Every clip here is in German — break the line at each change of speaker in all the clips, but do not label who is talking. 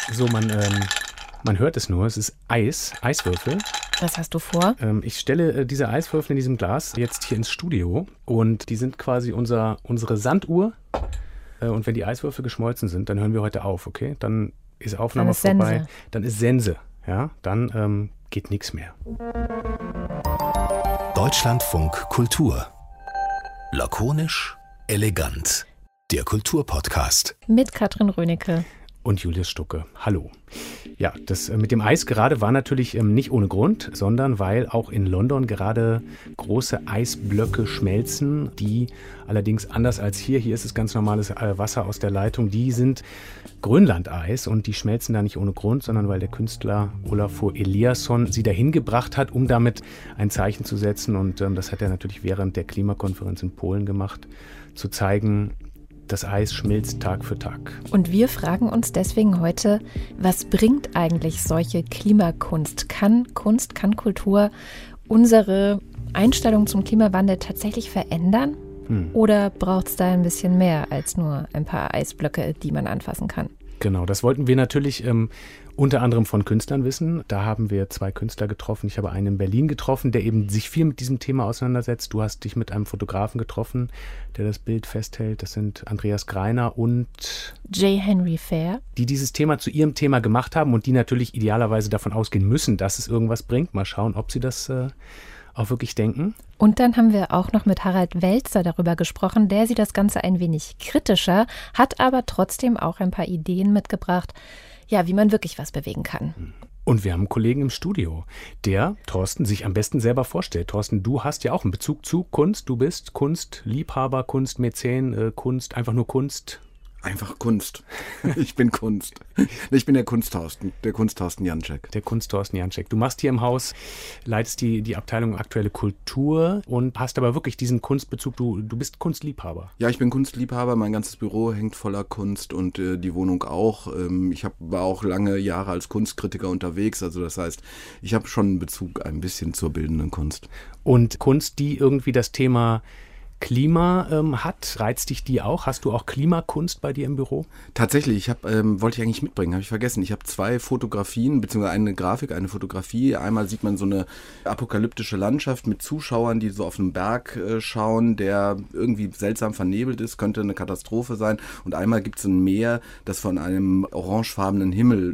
So, man hört es nur, es ist Eiswürfel.
Was hast du vor?
Ich stelle diese Eiswürfel in diesem Glas jetzt hier ins Studio und die sind quasi unsere Sanduhr. Und wenn die Eiswürfel geschmolzen sind, dann hören wir heute auf, okay? Dann ist Aufnahme vorbei. Dann ist Sense, ja? Dann geht nichts mehr.
Deutschlandfunk Kultur. Lakonisch, elegant. Der Kulturpodcast.
Mit Katrin Rönecke.
Und Julius Stucke. Hallo. Ja, das mit dem Eis gerade war natürlich nicht ohne Grund, sondern weil auch in London gerade große Eisblöcke schmelzen, die allerdings anders als hier ist es ganz normales Wasser aus der Leitung, die sind Grönlandeis und die schmelzen da nicht ohne Grund, sondern weil der Künstler Olafur Eliasson sie dahin gebracht hat, um damit ein Zeichen zu setzen, und das hat er natürlich während der Klimakonferenz in Polen gemacht, zu zeigen, das Eis schmilzt Tag für Tag.
Und wir fragen uns deswegen heute, was bringt eigentlich solche Klimakunst? Kann Kultur unsere Einstellung zum Klimawandel tatsächlich verändern? Oder braucht es da ein bisschen mehr als nur ein paar Eisblöcke, die man anfassen kann?
Genau, das wollten wir natürlich unter anderem von Künstlern wissen. Da haben wir 2 Künstler getroffen. Ich habe einen in Berlin getroffen, der eben sich viel mit diesem Thema auseinandersetzt. Du hast dich mit einem Fotografen getroffen, der das Bild festhält. Das sind Andreas Greiner und
J. Henry Fair,
die dieses Thema zu ihrem Thema gemacht haben und die natürlich idealerweise davon ausgehen müssen, dass es irgendwas bringt. Mal schauen, ob sie das auch wirklich denken.
Und dann haben wir auch noch mit Harald Welzer darüber gesprochen. Der sieht das Ganze ein wenig kritischer, hat aber trotzdem auch ein paar Ideen mitgebracht, ja, wie man wirklich was bewegen kann.
Und wir haben einen Kollegen im Studio, der, Thorsten, sich am besten selber vorstellt. Thorsten, du hast ja auch einen Bezug zu Kunst. Du bist Kunstliebhaber, Kunstmäzen, Kunst, einfach nur Kunst.
Einfach Kunst. Ich bin Kunst. Ich bin der Kunstthorsten Janczek.
Der Kunstthorsten Janczek. Du machst hier im Haus, leitest die Abteilung Aktuelle Kultur und hast aber wirklich diesen Kunstbezug. Du bist Kunstliebhaber.
Ja, ich bin Kunstliebhaber. Mein ganzes Büro hängt voller Kunst und die Wohnung auch. Ich war auch lange Jahre als Kunstkritiker unterwegs. Also das heißt, ich habe schon einen Bezug ein bisschen zur bildenden Kunst.
Und Kunst, die irgendwie das Thema Klima hat, reizt dich die auch? Hast du auch Klimakunst bei dir im Büro?
Tatsächlich, wollte ich eigentlich mitbringen, habe ich vergessen. Ich habe 2 Fotografien, beziehungsweise eine Grafik, eine Fotografie. Einmal sieht man so eine apokalyptische Landschaft mit Zuschauern, die so auf einen Berg schauen, der irgendwie seltsam vernebelt ist, könnte eine Katastrophe sein. Und einmal gibt es ein Meer, das von einem orangefarbenen Himmel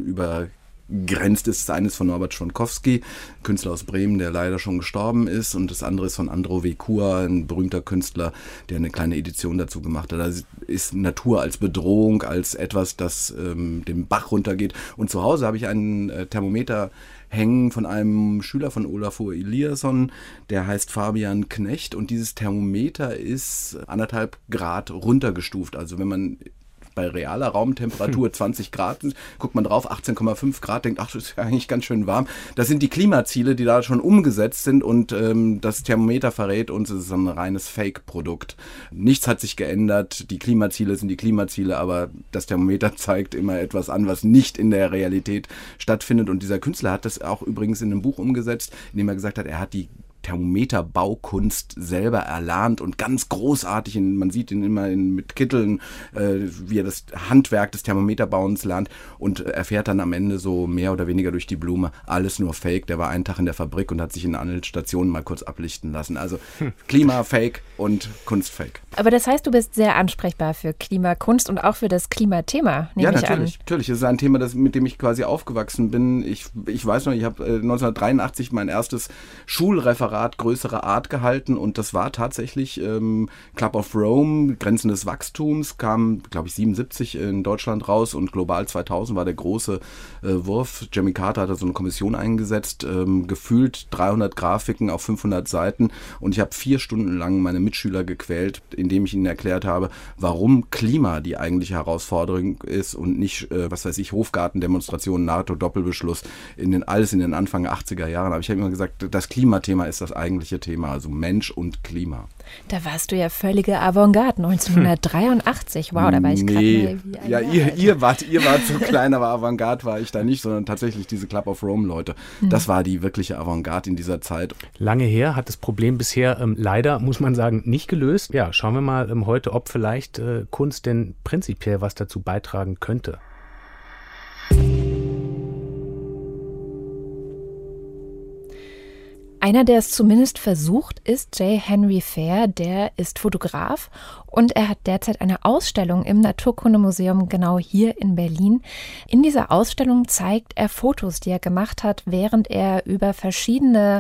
grenzt ist. Eines von Norbert Schwankowski, Künstler aus Bremen, der leider schon gestorben ist, und das andere ist von Andro Vekua, ein berühmter Künstler, der eine kleine Edition dazu gemacht hat. Da ist Natur als Bedrohung, als etwas, das den Bach runtergeht. Und zu Hause habe ich einen Thermometer hängen von einem Schüler von Olafur Eliasson, der heißt Fabian Knecht, und dieses Thermometer ist 1,5 Grad runtergestuft. Also wenn man bei realer Raumtemperatur 20 Grad, guckt man drauf, 18,5 Grad, denkt, ach, das ist ja eigentlich ganz schön warm. Das sind die Klimaziele, die da schon umgesetzt sind, und das Thermometer verrät uns, es ist ein reines Fake-Produkt. Nichts hat sich geändert, die Klimaziele sind die Klimaziele, aber das Thermometer zeigt immer etwas an, was nicht in der Realität stattfindet. Und dieser Künstler hat das auch übrigens in einem Buch umgesetzt, in dem er gesagt hat, er hat die Thermometerbaukunst selber erlernt und ganz großartig, man sieht ihn immer mit Kitteln, wie er das Handwerk des Thermometerbauens lernt, und erfährt dann am Ende so mehr oder weniger durch die Blume, alles nur Fake. Der war einen Tag in der Fabrik und hat sich in anderen Stationen mal kurz ablichten lassen. Also Klima-Fake und Kunst-Fake.
Aber das heißt, du bist sehr ansprechbar für Klimakunst und auch für das Klimathema, nehme ich an.
Ja, natürlich. Es ist ein Thema, mit dem ich quasi aufgewachsen bin. Ich weiß noch, ich habe 1983 mein erstes Schulreferat größerer Art gehalten, und das war tatsächlich Club of Rome, Grenzen des Wachstums, kam, glaube ich, 77 in Deutschland raus, und Global 2000 war der große Wurf. Jimmy Carter hatte so eine Kommission eingesetzt, gefühlt 300 Grafiken auf 500 Seiten, und ich habe 4 Stunden lang meine Mitschüler gequält, indem ich ihnen erklärt habe, warum Klima die eigentliche Herausforderung ist und nicht, Hofgartendemonstrationen, NATO-Doppelbeschluss, alles in den Anfang 80er Jahren. Aber ich habe immer gesagt, das Klimathema ist das eigentliche Thema, also Mensch und Klima.
Da warst du ja völlige Avantgarde, 1983. Wow, da war ich gerade mal wie ein
Ja, ihr wart so klein, aber Avantgarde war ich da nicht, sondern tatsächlich diese Club of Rome-Leute. Das war die wirkliche Avantgarde in dieser Zeit.
Lange her, hat das Problem bisher leider, muss man sagen, nicht gelöst. Ja, schauen wir mal heute, ob vielleicht Kunst denn prinzipiell was dazu beitragen könnte.
Einer, der es zumindest versucht, ist J. Henry Fair. Der ist Fotograf und er hat derzeit eine Ausstellung im Naturkundemuseum genau hier in Berlin. In dieser Ausstellung zeigt er Fotos, die er gemacht hat, während er über verschiedene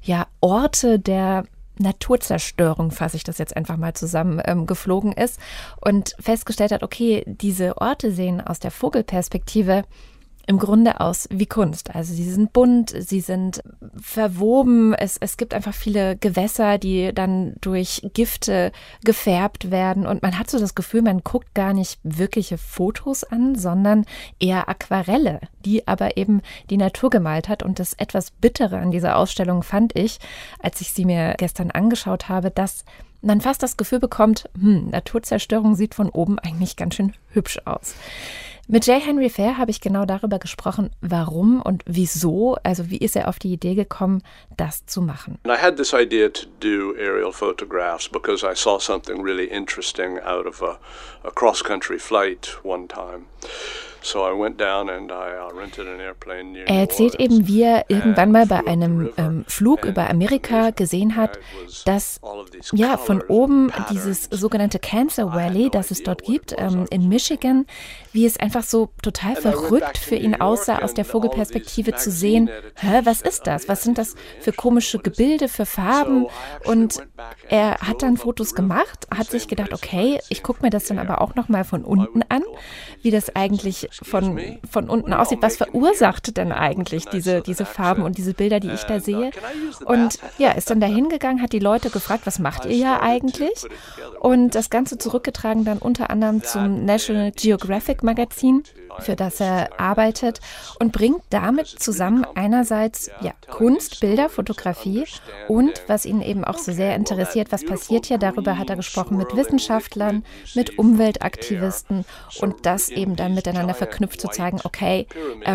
Orte der Naturzerstörung, fasse ich das jetzt einfach mal zusammen, geflogen ist und festgestellt hat, okay, diese Orte sehen aus der Vogelperspektive im Grunde aus wie Kunst. Also sie sind bunt, sie sind verwoben, es gibt einfach viele Gewässer, die dann durch Gifte gefärbt werden und man hat so das Gefühl, man guckt gar nicht wirkliche Fotos an, sondern eher Aquarelle, die aber eben die Natur gemalt hat. Und das etwas Bittere an dieser Ausstellung fand ich, als ich sie mir gestern angeschaut habe, dass man fast das Gefühl bekommt, Naturzerstörung sieht von oben eigentlich ganz schön hübsch aus. Mit J. Henry Fair habe ich genau darüber gesprochen, warum und wieso, also wie ist er auf die Idee gekommen, das zu machen.
I had this idea to do aerial photographs because I saw something really interesting out of a cross-country flight one time. So I went down and I rented an airplane near
Er erzählt eben, wie er irgendwann mal bei einem Flug über Amerika gesehen hat, dass von oben dieses sogenannte Cancer Valley, das es dort gibt, in Michigan, wie es einfach so total verrückt für ihn aussah, aus der Vogelperspektive zu sehen, was ist das? Was sind das für komische Gebilde, für Farben? Und er hat dann Fotos gemacht, hat sich gedacht, okay, ich gucke mir das dann aber auch nochmal von unten an, wie das eigentlich von unten aussieht. Was verursacht denn eigentlich diese Farben und diese Bilder, die ich da sehe? Und ist dann dahin gegangen, hat die Leute gefragt, was macht ihr ja eigentlich? Und das Ganze zurückgetragen dann unter anderem zum National Geographic Magazin, für das er arbeitet und bringt damit zusammen einerseits Kunst, Bilder, Fotografie und was ihn eben auch so sehr interessiert, was passiert hier, darüber hat er gesprochen mit Wissenschaftlern, mit Umweltaktivisten und das eben dann miteinander verknüpft zu zeigen, okay,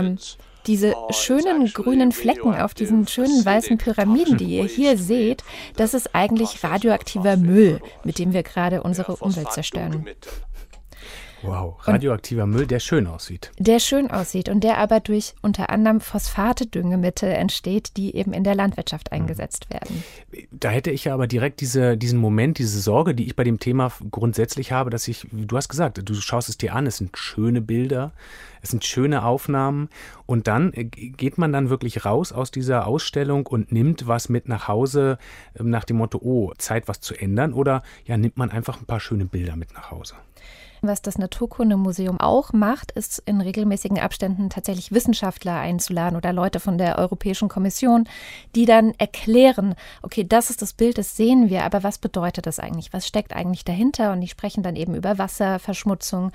diese schönen grünen Flecken auf diesen schönen weißen Pyramiden, die ihr hier seht, das ist eigentlich radioaktiver Müll, mit dem wir gerade unsere Umwelt zerstören.
Wow, radioaktiver Müll, der schön aussieht.
Der schön aussieht und der aber durch unter anderem Phosphate-Düngemittel entsteht, die eben in der Landwirtschaft eingesetzt werden.
Da hätte ich ja aber direkt diesen Moment, diese Sorge, die ich bei dem Thema grundsätzlich habe, dass du hast gesagt, du schaust es dir an, es sind schöne Bilder, es sind schöne Aufnahmen und dann geht man dann wirklich raus aus dieser Ausstellung und nimmt was mit nach Hause nach dem Motto, Zeit was zu ändern oder nimmt man einfach ein paar schöne Bilder mit nach Hause?
Was das Naturkundemuseum auch macht, ist in regelmäßigen Abständen tatsächlich Wissenschaftler einzuladen oder Leute von der Europäischen Kommission, die dann erklären, okay, das ist das Bild, das sehen wir, aber was bedeutet das eigentlich? Was steckt eigentlich dahinter? Und die sprechen dann eben über Wasserverschmutzung,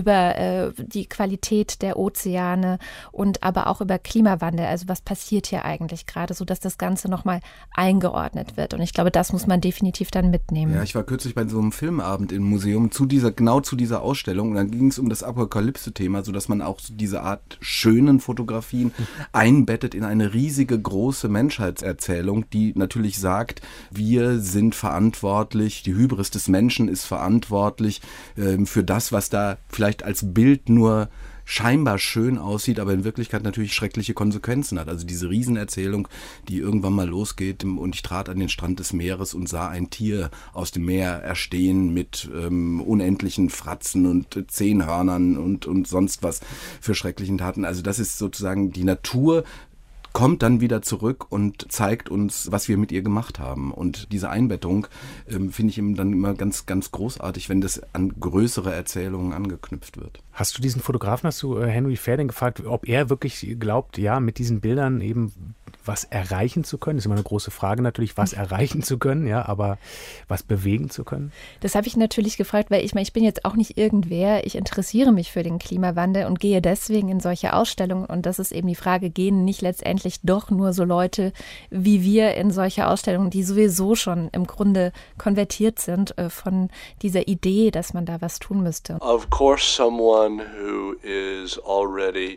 über die Qualität der Ozeane und aber auch über Klimawandel. Also was passiert hier eigentlich gerade, sodass das Ganze nochmal eingeordnet wird. Und ich glaube, das muss man definitiv dann mitnehmen.
Ja, ich war kürzlich bei so einem Filmabend im Museum zu dieser Ausstellung und dann ging es um das Apokalypse-Thema, sodass man auch so diese Art schönen Fotografien einbettet in eine riesige, große Menschheitserzählung, die natürlich sagt, wir sind verantwortlich, die Hybris des Menschen ist verantwortlich für das, was da vielleicht als Bild nur scheinbar schön aussieht, aber in Wirklichkeit natürlich schreckliche Konsequenzen hat. Also diese Riesenerzählung, die irgendwann mal losgeht und ich trat an den Strand des Meeres und sah ein Tier aus dem Meer erstehen mit unendlichen Fratzen und Zehnhörnern und sonst was für schrecklichen Taten. Also das ist sozusagen die Natur, kommt dann wieder zurück und zeigt uns, was wir mit ihr gemacht haben. Und diese Einbettung finde ich dann immer ganz, ganz großartig, wenn das an größere Erzählungen angeknüpft wird.
Hast du diesen Fotografen, Henry Fair gefragt, ob er wirklich glaubt, mit diesen Bildern eben was erreichen zu können? Das ist immer eine große Frage natürlich, was erreichen zu können, aber was bewegen zu können?
Das habe ich natürlich gefragt, weil ich bin jetzt auch nicht irgendwer. Ich interessiere mich für den Klimawandel und gehe deswegen in solche Ausstellungen. Und das ist eben die Frage, gehen nicht letztendlich doch nur so Leute wie wir in solche Ausstellungen, die sowieso schon im Grunde konvertiert sind von dieser Idee, dass man da was tun müsste?
Of course, someone who is already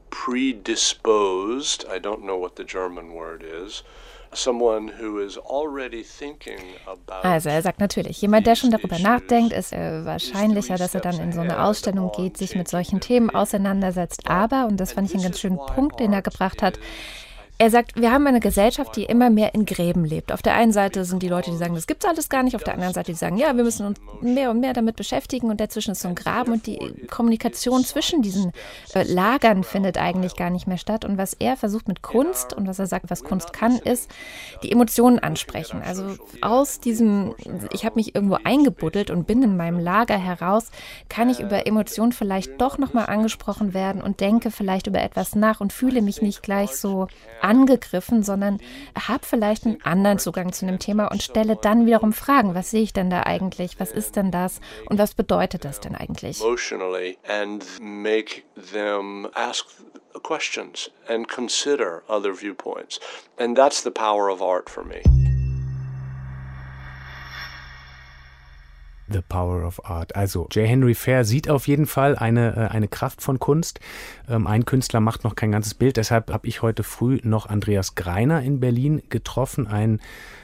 predisposed, I don't know what the German word is, someone who is already thinking about.
Also er sagt natürlich, jemand, der schon darüber nachdenkt, ist wahrscheinlicher, dass er dann in so eine Ausstellung geht, sich mit solchen Themen auseinandersetzt. Aber, und das fand ich einen ganz schönen Punkt, den er gebracht hat, Er sagt, wir haben eine Gesellschaft, die immer mehr in Gräben lebt. Auf der einen Seite sind die Leute, die sagen, das gibt's alles gar nicht. Auf der anderen Seite, die sagen, ja, wir müssen uns mehr und mehr damit beschäftigen. Und dazwischen ist so ein Graben. Und die Kommunikation zwischen diesen Lagern findet eigentlich gar nicht mehr statt. Und was er versucht mit Kunst und was er sagt, was Kunst kann, ist die Emotionen ansprechen. Also aus diesem, ich habe mich irgendwo eingebuddelt und bin in meinem Lager heraus, kann ich über Emotionen vielleicht doch nochmal angesprochen werden und denke vielleicht über etwas nach und fühle mich nicht gleich so angegriffen, sondern habe vielleicht einen anderen Zugang zu einem Thema und stelle dann wiederum Fragen. Was sehe ich denn da eigentlich? Was ist denn das? Und was bedeutet das denn eigentlich?
Emotionally and make them ask questions and consider other viewpoints. And that's the power of art for me.
The Power of Art. Also J. Henry Fair sieht auf jeden Fall eine Kraft von Kunst. Ein Künstler macht noch kein ganzes Bild. Deshalb habe ich heute früh noch Andreas Greiner in Berlin getroffen, ein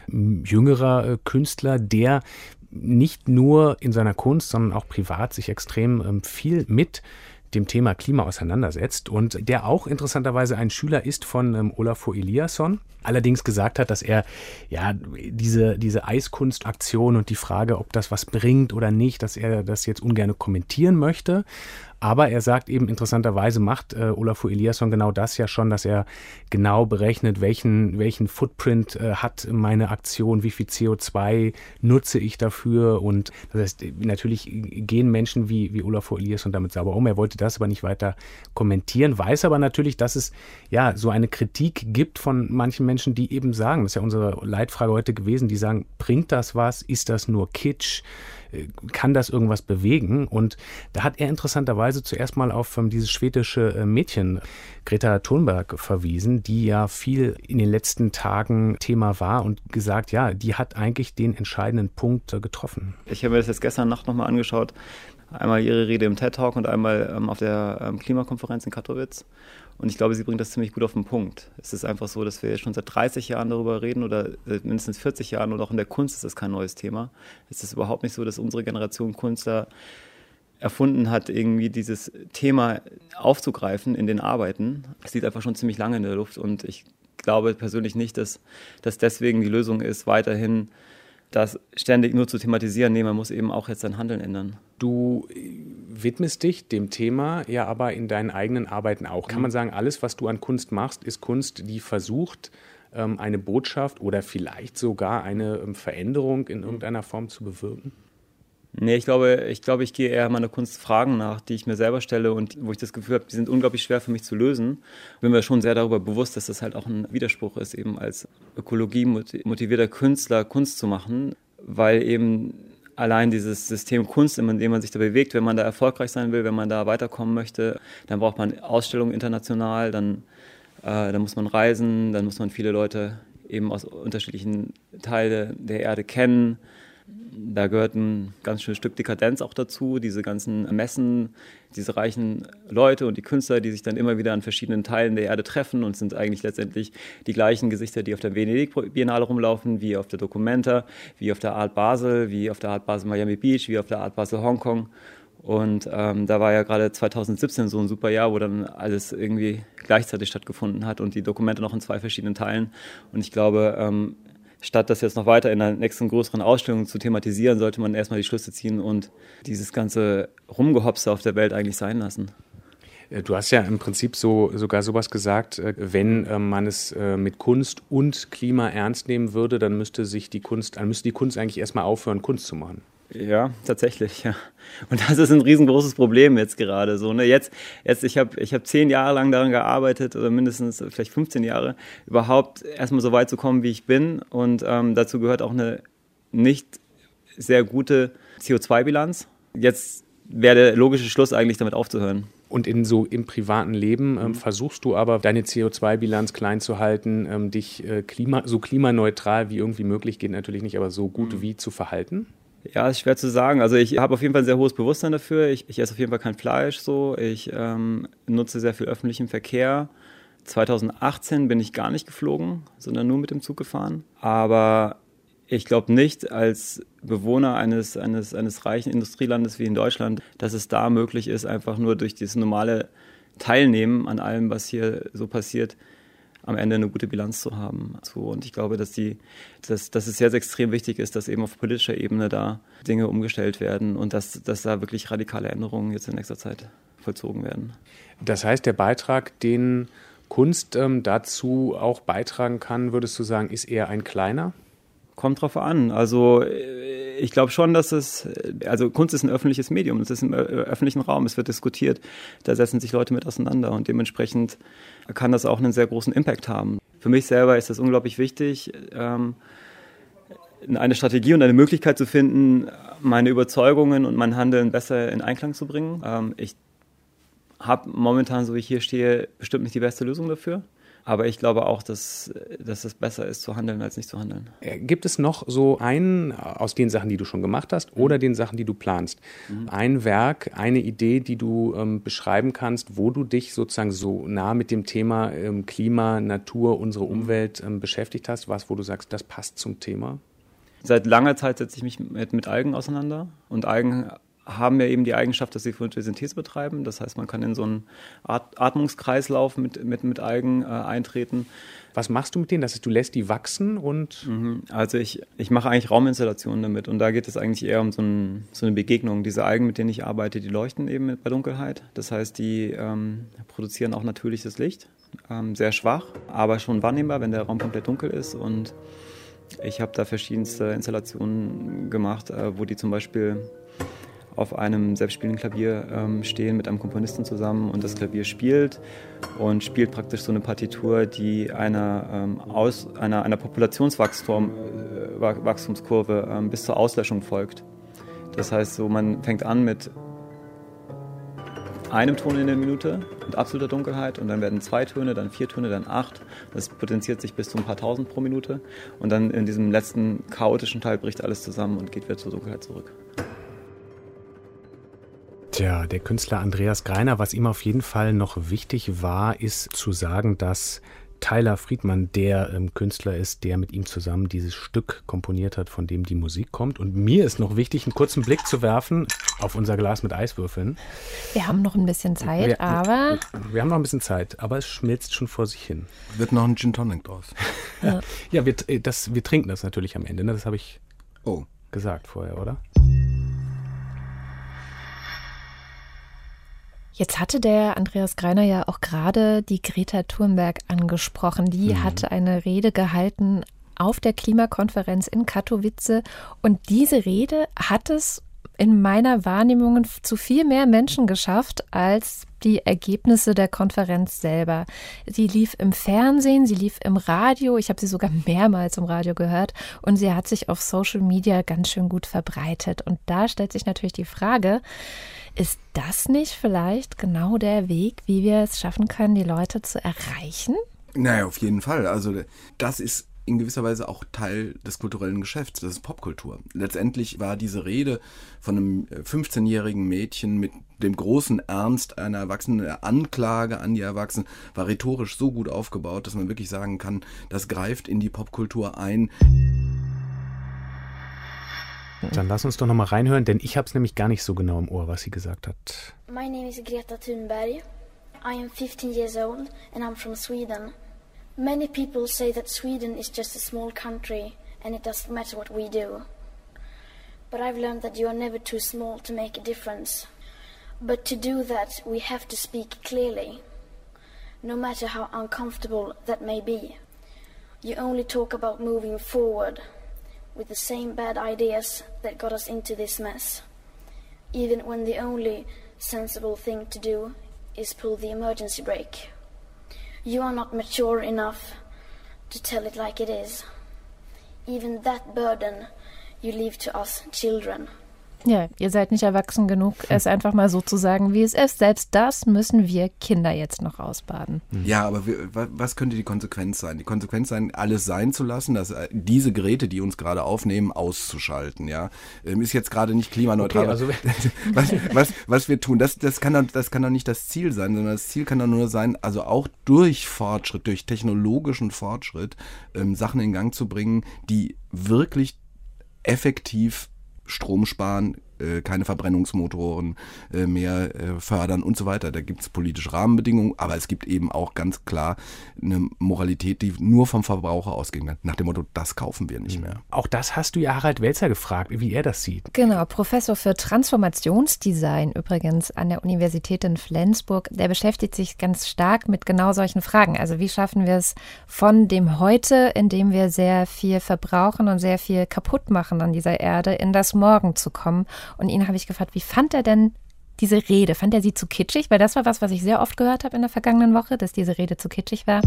jüngerer Künstler, der nicht nur in seiner Kunst, sondern auch privat sich extrem viel mit dem Thema Klima auseinandersetzt und der auch interessanterweise ein Schüler ist von Olafur Eliasson, allerdings gesagt hat, dass er ja diese Eiskunstaktion und die Frage, ob das was bringt oder nicht, dass er das jetzt ungern kommentieren möchte. Aber er sagt eben, interessanterweise macht Olafur Eliasson genau das ja schon, dass er genau berechnet, welchen Footprint hat meine Aktion, wie viel CO2 nutze ich dafür. Und das heißt, natürlich gehen Menschen wie Olafur Eliasson damit sauber um. Er wollte das aber nicht weiter kommentieren, weiß aber natürlich, dass es ja so eine Kritik gibt von manchen Menschen, die eben sagen, das ist ja unsere Leitfrage heute gewesen, die sagen, bringt das was? Ist das nur Kitsch? Kann das irgendwas bewegen? Und da hat er interessanterweise zuerst mal auf dieses schwedische Mädchen Greta Thunberg verwiesen, die ja viel in den letzten Tagen Thema war und gesagt, ja, die hat eigentlich den entscheidenden Punkt getroffen.
Ich habe mir das jetzt gestern Nacht nochmal angeschaut. Einmal ihre Rede im TED-Talk und einmal auf der Klimakonferenz in Katowice. Und ich glaube, sie bringt das ziemlich gut auf den Punkt. Es ist einfach so, dass wir schon seit 30 Jahren darüber reden oder mindestens 40 Jahren und auch in der Kunst ist das kein neues Thema. Es ist überhaupt nicht so, dass unsere Generation Künstler erfunden hat, irgendwie dieses Thema aufzugreifen in den Arbeiten. Es liegt einfach schon ziemlich lange in der Luft und ich glaube persönlich nicht, dass deswegen die Lösung ist, weiterhin das ständig nur zu thematisieren. Nee, man muss eben auch jetzt sein Handeln ändern.
Du widmest dich dem Thema ja aber in deinen eigenen Arbeiten auch. Kann man sagen, alles, was du an Kunst machst, ist Kunst, die versucht, eine Botschaft oder vielleicht sogar eine Veränderung in irgendeiner Form zu bewirken?
Nee, ich glaube, ich gehe eher meiner Kunst Fragen nach, die ich mir selber stelle und wo ich das Gefühl habe, die sind unglaublich schwer für mich zu lösen. Ich bin mir schon sehr darüber bewusst, dass das halt auch ein Widerspruch ist, eben als ökologiemotivierter Künstler Kunst zu machen, weil eben allein dieses System Kunst, in dem man sich da bewegt, wenn man da erfolgreich sein will, wenn man da weiterkommen möchte, dann braucht man Ausstellungen international, dann muss man reisen, dann muss man viele Leute eben aus unterschiedlichen Teilen der Erde kennen. Da gehört ein ganz schönes Stück Dekadenz auch dazu, diese ganzen Messen, diese reichen Leute und die Künstler, die sich dann immer wieder an verschiedenen Teilen der Erde treffen und sind eigentlich letztendlich die gleichen Gesichter, die auf der Venedig-Biennale rumlaufen, wie auf der Documenta, wie auf der Art Basel, wie auf der Art Basel Miami Beach, wie auf der Art Basel Hongkong. Und da war ja gerade 2017 so ein super Jahr, wo dann alles irgendwie gleichzeitig stattgefunden hat und die Dokumente noch in 2 verschiedenen Teilen. Und ich glaube, statt das jetzt noch weiter in der nächsten größeren Ausstellung zu thematisieren, sollte man erstmal die Schlüsse ziehen und dieses ganze Rumgehopse auf der Welt eigentlich sein lassen.
Du hast ja im Prinzip sogar sowas gesagt, wenn man es mit Kunst und Klima ernst nehmen würde, dann müsste die Kunst eigentlich erstmal aufhören, Kunst zu machen.
Ja, tatsächlich, ja. Und das ist ein riesengroßes Problem jetzt gerade so, ne? Jetzt ich habe 10 Jahre lang daran gearbeitet oder mindestens vielleicht 15 Jahre, überhaupt erstmal so weit zu kommen, wie ich bin. Und dazu gehört auch eine nicht sehr gute CO2-Bilanz. Jetzt wäre der logische Schluss eigentlich, damit aufzuhören.
Und im privaten Leben versuchst du aber, deine CO2-Bilanz klein zu halten, dich so klimaneutral wie irgendwie möglich, geht natürlich nicht, aber so gut wie zu verhalten?
Ja, ist schwer zu sagen. Also ich habe auf jeden Fall ein sehr hohes Bewusstsein dafür. Ich esse auf jeden Fall kein Fleisch so. Ich nutze sehr viel öffentlichen Verkehr. 2018 bin ich gar nicht geflogen, sondern nur mit dem Zug gefahren. Aber ich glaube nicht als Bewohner eines reichen Industrielandes wie in Deutschland, dass es da möglich ist, einfach nur durch dieses normale Teilnehmen an allem, was hier so passiert, am Ende eine gute Bilanz zu haben. Und ich glaube, dass es sehr, sehr extrem wichtig ist, dass eben auf politischer Ebene da Dinge umgestellt werden und dass da wirklich radikale Änderungen jetzt in nächster Zeit vollzogen werden.
Das heißt, der Beitrag, den Kunst dazu auch beitragen kann, würdest du sagen, ist eher ein kleiner?
Kommt drauf an. Also ich glaube schon, dass Kunst ist ein öffentliches Medium, es ist im öffentlichen Raum, es wird diskutiert, da setzen sich Leute mit auseinander und dementsprechend kann das auch einen sehr großen Impact haben. Für mich selber ist das unglaublich wichtig, eine Strategie und eine Möglichkeit zu finden, meine Überzeugungen und mein Handeln besser in Einklang zu bringen. Ich habe momentan, so wie ich hier stehe, bestimmt nicht die beste Lösung dafür. Aber ich glaube auch, dass es besser ist, zu handeln, als nicht zu handeln.
Gibt es noch so einen, aus den Sachen, die du schon gemacht hast, oder den Sachen, die du planst, ein Werk, eine Idee, die du beschreiben kannst, wo du dich sozusagen so nah mit dem Thema Klima, Natur, unsere Umwelt beschäftigt hast, wo du sagst, das passt zum Thema?
Seit langer Zeit setze ich mich mit Algen auseinander. Und Algen haben ja eben die Eigenschaft, dass sie Photosynthese betreiben. Das heißt, man kann in so einen Atmungskreislauf mit Algen eintreten.
Was machst du mit denen? Du lässt die wachsen und?
Also ich mache eigentlich Rauminstallationen damit und da geht es eigentlich eher um so eine Begegnung. Diese Algen, mit denen ich arbeite, die leuchten eben bei Dunkelheit. Das heißt, die produzieren auch natürliches Licht, sehr schwach, aber schon wahrnehmbar, wenn der Raum komplett dunkel ist. Und ich habe da verschiedenste Installationen gemacht, wo die zum Beispiel auf einem selbstspielenden Klavier stehen mit einem Komponisten zusammen und das Klavier spielt praktisch so eine Partitur, die einer Populationswachstumskurve bis zur Auslöschung folgt. Das heißt, so man fängt an mit einem Ton in der Minute mit absoluter Dunkelheit und dann werden 2 Töne, dann 4 Töne, dann 8. Das potenziert sich bis zu ein paar Tausend pro Minute und dann in diesem letzten chaotischen Teil bricht alles zusammen und geht wieder zur Dunkelheit zurück.
Tja, der Künstler Andreas Greiner, was ihm auf jeden Fall noch wichtig war, ist zu sagen, dass Tyler Friedman der Künstler ist, der mit ihm zusammen dieses Stück komponiert hat, von dem die Musik kommt. Und mir ist noch wichtig, einen kurzen Blick zu werfen auf unser Glas mit Eiswürfeln.
Wir haben noch ein bisschen Zeit,
Wir haben noch ein bisschen Zeit, aber es schmilzt schon vor sich hin.
Wird noch ein Gin Tonic draus.
Ja, wir trinken das natürlich am Ende, ne? Das habe ich gesagt vorher, oder?
Jetzt hatte der Andreas Greiner ja auch gerade die Greta Thunberg angesprochen. Die hatte eine Rede gehalten auf der Klimakonferenz in Katowice. Und diese Rede hat es in meiner Wahrnehmung zu viel mehr Menschen geschafft als die Ergebnisse der Konferenz selber. Sie lief im Fernsehen, sie lief im Radio. Ich habe sie sogar mehrmals im Radio gehört. Und sie hat sich auf Social Media ganz schön gut verbreitet. Und da stellt sich natürlich die Frage, ist das nicht vielleicht genau der Weg, wie wir es schaffen können, die Leute zu erreichen?
Naja, auf jeden Fall. Also das ist in gewisser Weise auch Teil des kulturellen Geschäfts, das ist Popkultur. Letztendlich war diese Rede von einem 15-jährigen Mädchen mit dem großen Ernst einer Erwachsenen, eine Anklage an die Erwachsenen, war rhetorisch so gut aufgebaut, dass man wirklich sagen kann, das greift in die Popkultur ein.
Dann lass uns doch nochmal reinhören, denn ich habe es nämlich gar nicht so genau im Ohr, was sie gesagt hat.
My name is Greta Thunberg. I am 15 years old and I'm from Sweden. Many people say that Sweden is just a small country and it doesn't matter what we do. But I've learned that you are never too small to make a difference. But to do that, we have to speak clearly, no matter how uncomfortable that may be. You only talk about moving forward with the same bad ideas that got us into this mess, even when the only sensible thing to do is pull the emergency brake. You are not mature enough to tell it like it is. Even that burden you leave to us children.
Ja, ihr seid nicht erwachsen genug, es einfach mal so zu sagen, wie es ist. Selbst das müssen wir Kinder jetzt noch ausbaden.
Ja, aber was könnte die Konsequenz sein? Die Konsequenz sein, alles sein zu lassen, dass diese Geräte, die uns gerade aufnehmen, auszuschalten. Ja, ist jetzt gerade nicht klimaneutral.
Okay,
also was wir tun, das kann doch nicht das Ziel sein, sondern das Ziel kann doch nur sein, also auch durch Fortschritt, durch technologischen Fortschritt, Sachen in Gang zu bringen, die wirklich effektiv Strom sparen, keine Verbrennungsmotoren mehr fördern und so weiter. Da gibt es politische Rahmenbedingungen, aber es gibt eben auch ganz klar eine Moralität, die nur vom Verbraucher ausgeht. Nach dem Motto, das kaufen wir nicht mehr.
Auch das hast du ja Harald Welzer gefragt, wie er das sieht.
Genau, Professor für Transformationsdesign übrigens an der Universität in Flensburg. Der beschäftigt sich ganz stark mit genau solchen Fragen. Also wie schaffen wir es von dem Heute, in dem wir sehr viel verbrauchen und sehr viel kaputt machen an dieser Erde, in das Morgen zu kommen. Und ihn habe ich gefragt, wie fand er denn diese Rede? Fand er sie zu kitschig? Weil das war was ich sehr oft gehört habe in der vergangenen Woche, dass diese Rede zu kitschig war.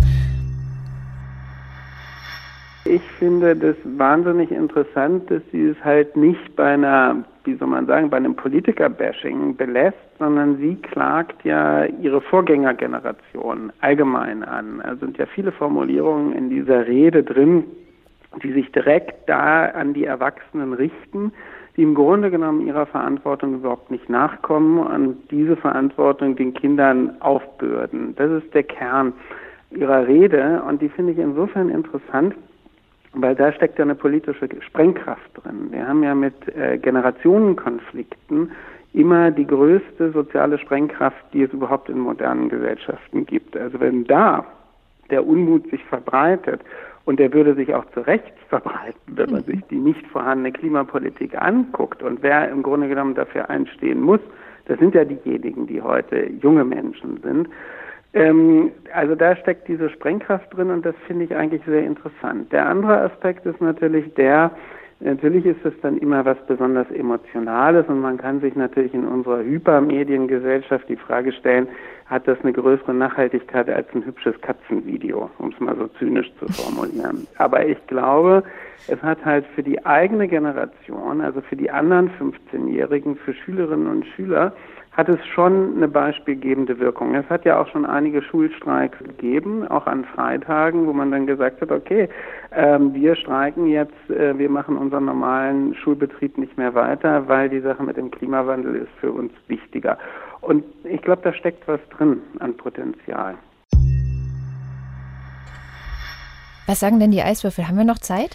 Ich finde das wahnsinnig interessant, dass sie es halt nicht bei einer, wie soll man sagen, bei einem Politiker-Bashing belässt, sondern sie klagt ja ihre Vorgängergeneration allgemein an. Also sind ja viele Formulierungen in dieser Rede drin, die sich direkt da an die Erwachsenen richten, die im Grunde genommen ihrer Verantwortung überhaupt nicht nachkommen und diese Verantwortung den Kindern aufbürden. Das ist der Kern ihrer Rede und die finde ich insofern interessant, weil da steckt ja eine politische Sprengkraft drin. Wir haben ja mit Generationenkonflikten immer die größte soziale Sprengkraft, die es überhaupt in modernen Gesellschaften gibt. Also wenn da der Unmut sich verbreitet, und der würde sich auch zu Recht verbreiten, wenn man sich die nicht vorhandene Klimapolitik anguckt und wer im Grunde genommen dafür einstehen muss, das sind ja diejenigen, die heute junge Menschen sind. Also da steckt diese Sprengkraft drin und das finde ich eigentlich sehr interessant. Der andere Aspekt ist natürlich natürlich ist es dann immer was besonders Emotionales und man kann sich natürlich in unserer Hypermediengesellschaft die Frage stellen, hat das eine größere Nachhaltigkeit als ein hübsches Katzenvideo, um es mal so zynisch zu formulieren. Aber ich glaube, es hat halt für die eigene Generation, also für die anderen 15-Jährigen, für Schülerinnen und Schüler, hat es schon eine beispielgebende Wirkung. Es hat ja auch schon einige Schulstreiks gegeben, auch an Freitagen, wo man dann gesagt hat, okay, wir streiken jetzt, wir machen unseren normalen Schulbetrieb nicht mehr weiter, weil die Sache mit dem Klimawandel ist für uns wichtiger. Und ich glaube, da steckt was drin an Potenzial.
Was sagen denn die Eiswürfel? Haben wir noch Zeit?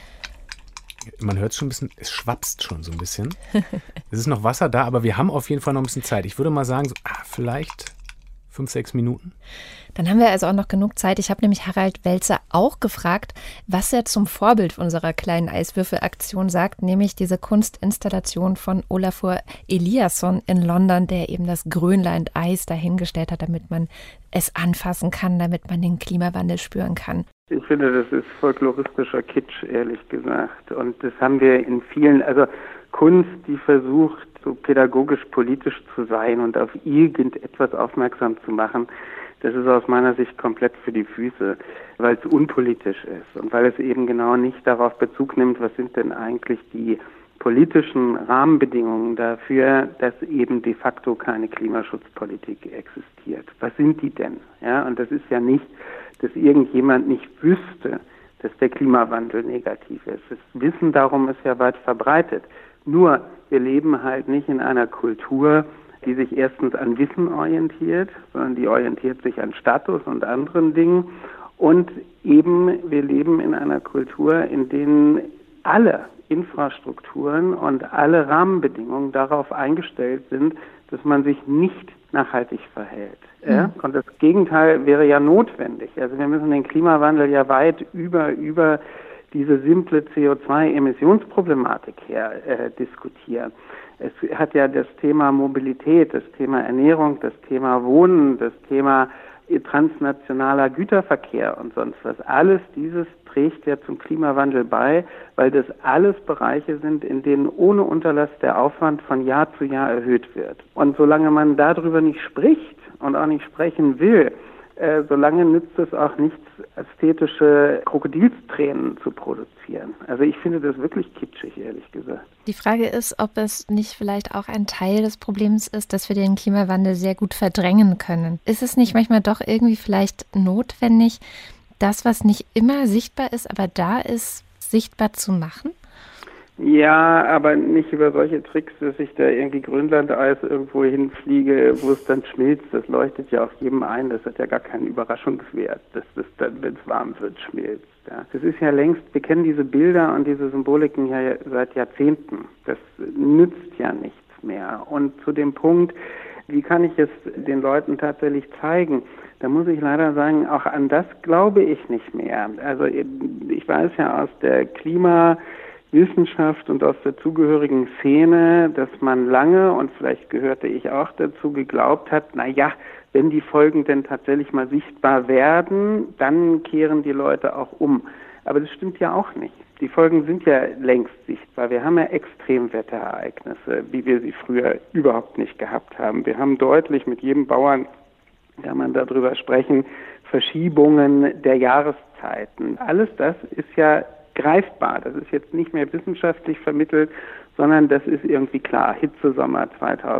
Man hört es schon ein bisschen, es schwapst schon so ein bisschen. Es ist noch Wasser da, aber wir haben auf jeden Fall noch ein bisschen Zeit. Ich würde mal sagen, vielleicht 5-6 Minuten.
Dann haben wir also auch noch genug Zeit. Ich habe nämlich Harald Welzer auch gefragt, was er zum Vorbild unserer kleinen Eiswürfelaktion sagt, nämlich diese Kunstinstallation von Olafur Eliasson in London, der eben das Grönland-Eis dahingestellt hat, damit man es anfassen kann, damit man den Klimawandel spüren kann.
Ich finde, das ist folkloristischer Kitsch, ehrlich gesagt. Und das haben wir in vielen, also Kunst, die versucht, so pädagogisch-politisch zu sein und auf irgendetwas aufmerksam zu machen, das ist aus meiner Sicht komplett für die Füße, weil es unpolitisch ist und weil es eben genau nicht darauf Bezug nimmt, was sind denn eigentlich die politischen Rahmenbedingungen dafür, dass eben de facto keine Klimaschutzpolitik existiert. Was sind die denn? Ja, und das ist ja nicht, dass irgendjemand nicht wüsste, dass der Klimawandel negativ ist. Das Wissen darum ist ja weit verbreitet. Nur, wir leben halt nicht in einer Kultur, die sich erstens an Wissen orientiert, sondern die orientiert sich an Status und anderen Dingen. Und eben, wir leben in einer Kultur, in denen alle Infrastrukturen und alle Rahmenbedingungen darauf eingestellt sind, dass man sich nicht nachhaltig verhält. Ja? Und das Gegenteil wäre ja notwendig. Also wir müssen den Klimawandel ja weit über diese simple CO2-Emissionsproblematik her diskutieren. Es hat ja das Thema Mobilität, das Thema Ernährung, das Thema Wohnen, das Thema transnationaler Güterverkehr und sonst was. Alles dieses trägt ja zum Klimawandel bei, weil das alles Bereiche sind, in denen ohne Unterlass der Aufwand von Jahr zu Jahr erhöht wird. Und solange man darüber nicht spricht und auch nicht sprechen will, solange nützt es auch nichts, ästhetische Krokodilstränen zu produzieren. Also ich finde das wirklich kitschig, ehrlich gesagt.
Die Frage ist, ob es nicht vielleicht auch ein Teil des Problems ist, dass wir den Klimawandel sehr gut verdrängen können. Ist es nicht manchmal doch irgendwie vielleicht notwendig, das, was nicht immer sichtbar ist, aber da ist, sichtbar zu machen?
Ja, aber nicht über solche Tricks, dass ich da irgendwie Grönlandeis irgendwo hinfliege, wo es dann schmilzt. Das leuchtet ja auch jedem ein. Das hat ja gar keinen Überraschungswert, dass das dann, wenn es warm wird, schmilzt. Ja. Das ist ja längst, wir kennen diese Bilder und diese Symboliken ja seit Jahrzehnten. Das nützt ja nichts mehr. Und zu dem Punkt, wie kann ich es den Leuten tatsächlich zeigen, da muss ich leider sagen, auch an das glaube ich nicht mehr. Also ich weiß ja aus der Klimawissenschaft und aus der zugehörigen Szene, dass man lange, und vielleicht gehörte ich auch dazu, geglaubt hat, wenn die Folgen denn tatsächlich mal sichtbar werden, dann kehren die Leute auch um. Aber das stimmt ja auch nicht. Die Folgen sind ja längst sichtbar. Wir haben ja Extremwetterereignisse, wie wir sie früher überhaupt nicht gehabt haben. Wir haben deutlich, mit jedem Bauern kann man darüber sprechen, Verschiebungen der Jahreszeiten. Alles das ist ja greifbar. Das ist jetzt nicht mehr wissenschaftlich vermittelt, sondern das ist irgendwie klar. Hitzesommer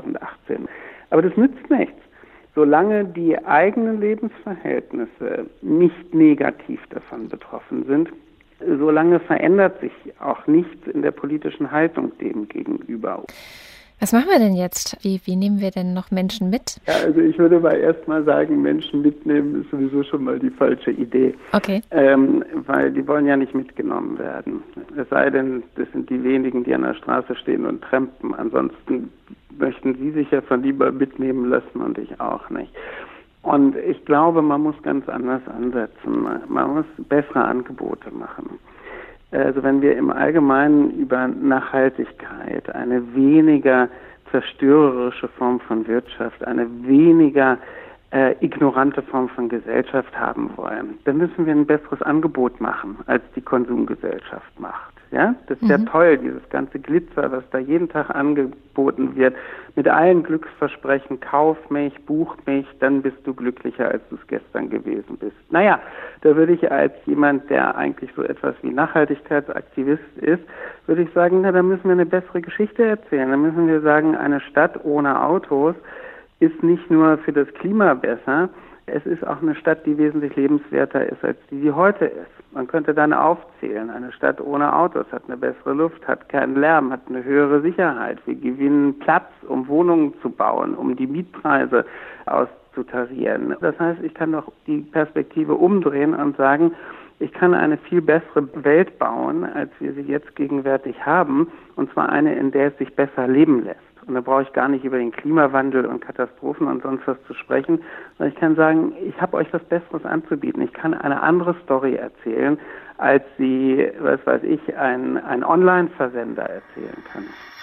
2018. Aber das nützt nichts. Solange die eigenen Lebensverhältnisse nicht negativ davon betroffen sind, solange verändert sich auch nichts in der politischen Haltung dem gegenüber.
Was machen wir denn jetzt? Wie nehmen wir denn noch Menschen mit?
Ja, also ich würde mal erst mal sagen, Menschen mitnehmen ist sowieso schon mal die falsche Idee.
Okay.
Weil die wollen ja nicht mitgenommen werden. Es sei denn, das sind die wenigen, die an der Straße stehen und trampen. Ansonsten möchten sie sich ja von lieber mitnehmen lassen und ich auch nicht. Und ich glaube, man muss ganz anders ansetzen. Man muss bessere Angebote machen. Also wenn wir im Allgemeinen über Nachhaltigkeit, eine weniger zerstörerische Form von Wirtschaft, eine weniger ignorante Form von Gesellschaft haben wollen, dann müssen wir ein besseres Angebot machen, als die Konsumgesellschaft macht. Ja, das ist ja toll, dieses ganze Glitzer, was da jeden Tag angeboten wird, mit allen Glücksversprechen, kauf mich, buch mich, dann bist du glücklicher, als du es gestern gewesen bist. Naja, da würde ich als jemand, der eigentlich so etwas wie Nachhaltigkeitsaktivist ist, würde ich sagen, da müssen wir eine bessere Geschichte erzählen. Da müssen wir sagen, eine Stadt ohne Autos ist nicht nur für das Klima besser, es ist auch eine Stadt, die wesentlich lebenswerter ist, als die heute ist. Man könnte dann aufzählen, eine Stadt ohne Autos hat eine bessere Luft, hat keinen Lärm, hat eine höhere Sicherheit. Wir gewinnen Platz, um Wohnungen zu bauen, um die Mietpreise auszutarieren. Das heißt, ich kann doch die Perspektive umdrehen und sagen, ich kann eine viel bessere Welt bauen, als wir sie jetzt gegenwärtig haben, und zwar eine, in der es sich besser leben lässt. Und da brauche ich gar nicht über den Klimawandel und Katastrophen und sonst was zu sprechen, sondern ich kann sagen, ich habe euch was Besseres anzubieten. Ich kann eine andere Story erzählen, als sie, was weiß ich, ein Online-Versender erzählen kann.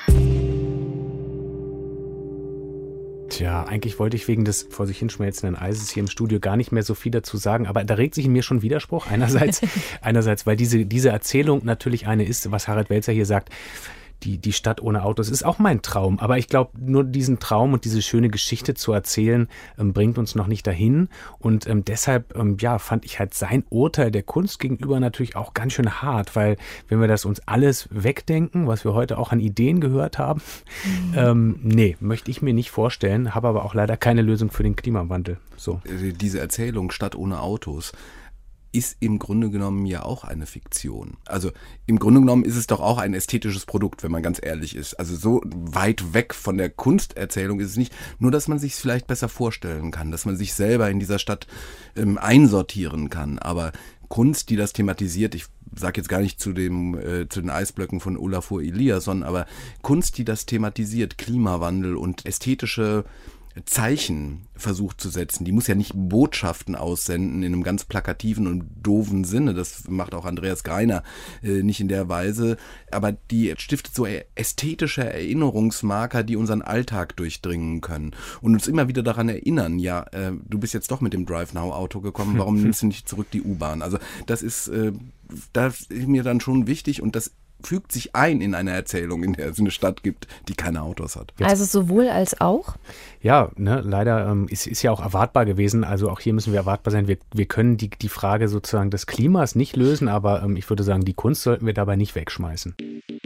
Tja, eigentlich wollte ich wegen des vor sich hinschmelzenden Eises hier im Studio gar nicht mehr so viel dazu sagen, aber da regt sich in mir schon Widerspruch. Einerseits, weil diese Erzählung natürlich eine ist, was Harald Welzer hier sagt, die Stadt ohne Autos ist auch mein Traum. Aber ich glaube, nur diesen Traum und diese schöne Geschichte zu erzählen, bringt uns noch nicht dahin. Und deshalb fand ich halt sein Urteil der Kunst gegenüber natürlich auch ganz schön hart, weil wenn wir das uns alles wegdenken, was wir heute auch an Ideen gehört haben, möchte ich mir nicht vorstellen, habe aber auch leider keine Lösung für den Klimawandel. So.
Diese Erzählung Stadt ohne Autos ist im Grunde genommen ja auch eine Fiktion. Also im Grunde genommen ist es doch auch ein ästhetisches Produkt, wenn man ganz ehrlich ist. Also so weit weg von der Kunsterzählung ist es nicht. Nur, dass man sich es vielleicht besser vorstellen kann, dass man sich selber in dieser Stadt einsortieren kann. Aber Kunst, die das thematisiert, ich sage jetzt gar nicht zu den Eisblöcken von Olafur Eliasson, aber Kunst, die das thematisiert, Klimawandel und ästhetische Zeichen versucht zu setzen. Die muss ja nicht Botschaften aussenden in einem ganz plakativen und doofen Sinne. Das macht auch Andreas Greiner nicht in der Weise. Aber die stiftet so ästhetische Erinnerungsmarker, die unseren Alltag durchdringen können und uns immer wieder daran erinnern, du bist jetzt doch mit dem Drive-Now-Auto gekommen, warum nimmst du nicht zurück die U-Bahn? Also das ist mir dann schon wichtig und das fügt sich ein in eine Erzählung, in der es eine Stadt gibt, die keine Autos hat.
Also sowohl als auch?
Ja, leider ist ja auch erwartbar gewesen. Also auch hier müssen wir erwartbar sein. Wir können die Frage sozusagen des Klimas nicht lösen, aber ich würde sagen, die Kunst sollten wir dabei nicht wegschmeißen.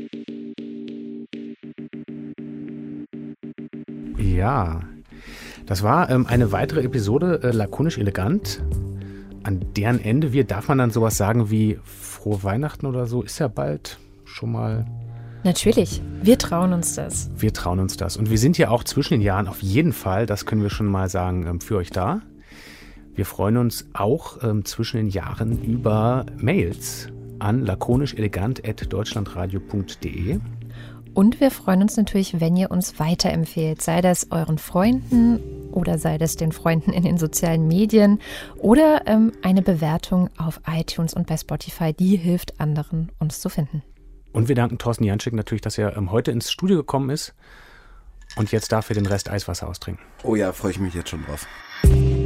Ja, das war eine weitere Episode lakonisch elegant. An deren Ende darf man dann sowas sagen wie frohe Weihnachten oder so, ist ja bald schon mal.
Natürlich, wir trauen uns das.
Wir trauen uns das. Und wir sind ja auch zwischen den Jahren auf jeden Fall, das können wir schon mal sagen, für euch da. Wir freuen uns auch zwischen den Jahren über Mails an lakonischelegant@deutschlandradio.de.
Und wir freuen uns natürlich, wenn ihr uns weiterempfehlt, sei das euren Freunden oder sei das den Freunden in den sozialen Medien oder eine Bewertung auf iTunes und bei Spotify, die hilft anderen, uns zu finden.
Und wir danken Thorsten Janczyk natürlich, dass er heute ins Studio gekommen ist und jetzt darf er den Rest Eiswasser austrinken.
Oh ja, freue ich mich jetzt schon drauf.